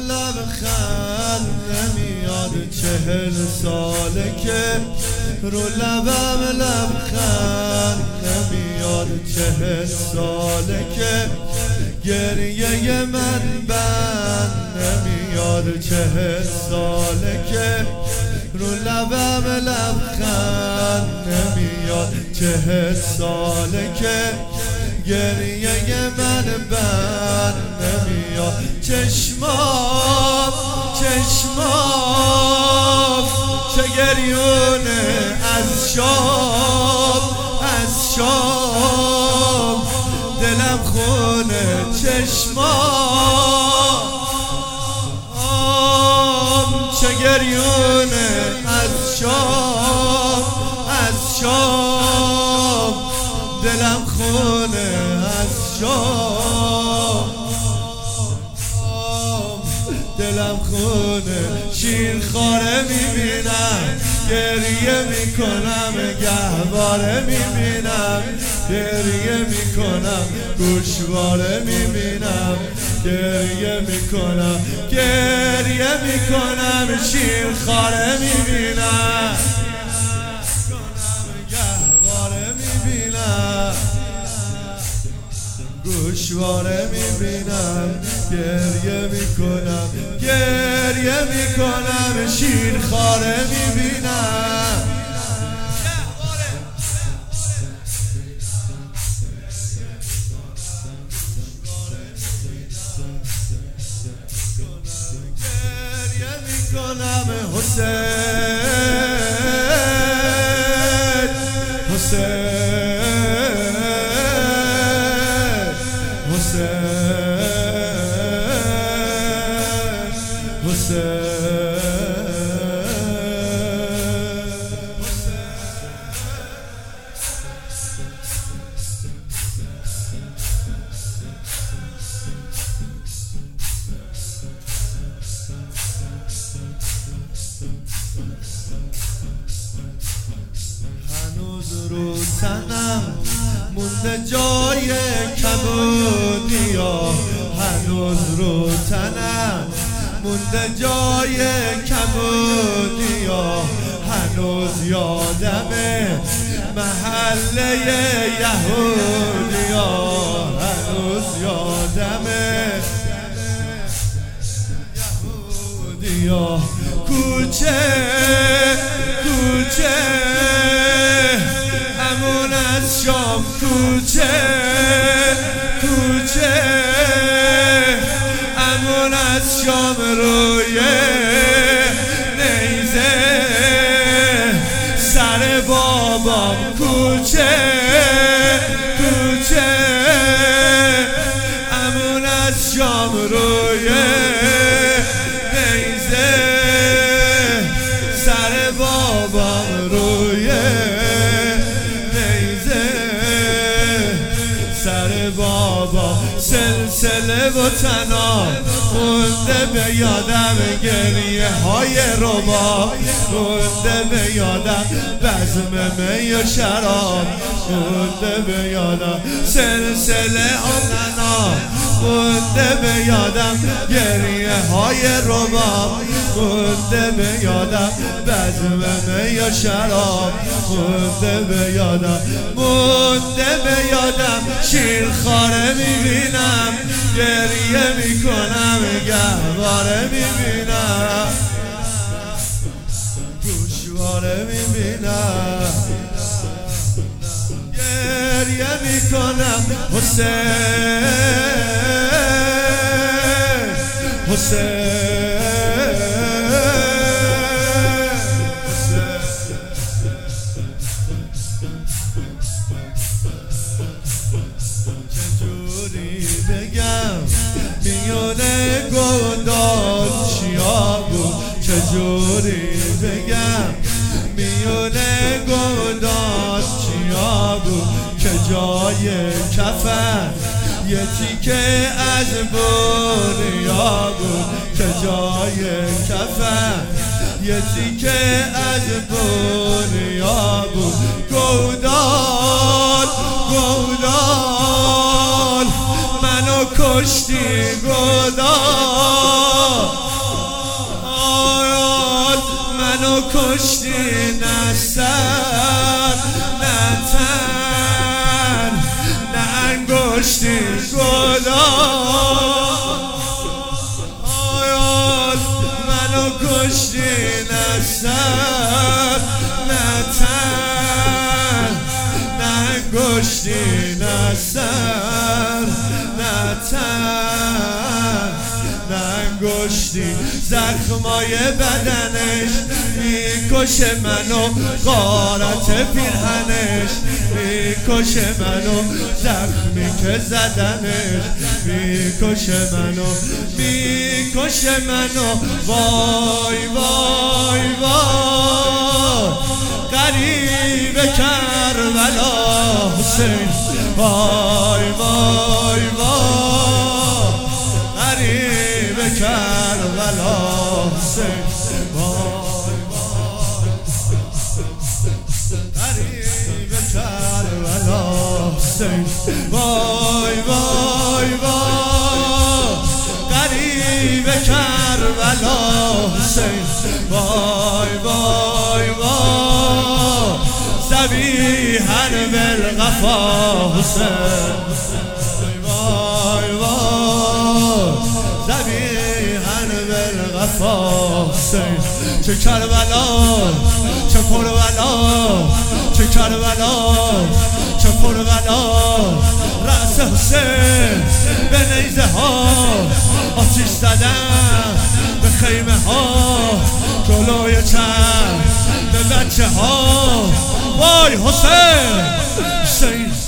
لبخند نمیاد 40 ساله که رو لبم لبخند نمیاد 40 ساله که گریه من بند نمیاد 40 ساله که رو لبم لبخند نمیاد 40 ساله که گریه من بند نمیاد چشمام چه گریونه از شام دلم خونه چشمام چه گریونه از شام دلم خونه از شام دلم خونه شیرخواره میبینم گریه میکنم گهواره میبینم گریه میکنم گوشواره میبینم گریه میکنم شیرخواره میبینم گهواره میبینم گوشواره میبینم گریه میکنم شیرخواره میبینم گریه میکنم هنوز رو تنم مونده جای کبودیا هنوز رو تنم مونده جای کبودیا هنوز یادمه محله یهودیا هنوز یادمه یهودیا کوچه همون از شام کوچه همون از شام روی نیزه سر بابام کوچه همون از شام روی نیزه سر بابام روی بابا سلسله و تنام مونده به یادم گریه های رباب مونده به یادم بزم می و شراب مونده به یادم سلسله و تنام مونده به یادم گریه های رباب مونده به یادم بزم می و شراب مونده به یادم شیرخواره میبینم گریه میکنم گهواره میبینم گوشواره میبینم گریه میکنم حسین میونه گودال چیا بود چجوری بگم میونه گودال چیا بود که جای کفن یه تیکه از بوریا بود که جای کفن یه تیکه از بوریا بود گودال منو کشتی گودال کشتی نه سر نه تن نه انگشتی گلاب آیال منو کشتی نه سر نه تن نه انگشتی نه سر نه تن انگشتی زخمای بدنش میکشه منو غارت پیرهنش میکشه منو زخمی که زدنش میکشه منو وای وای وای غریب کربلا حسین وای وای وای غریب کربلا حسین وای وای غریب کربلا حسین وای وای وای غریب کربلا حسین وای وای وای ذبیحاً بالقفا حسین وای وای ذبیحاً بالقفا حسین چه کربلا چه کربلا چه کربلا چه کربلا رأس حسین به نیزه ها آتیش زدن به خیمه ها جلوی چشم به بچه ها وای حسین حسین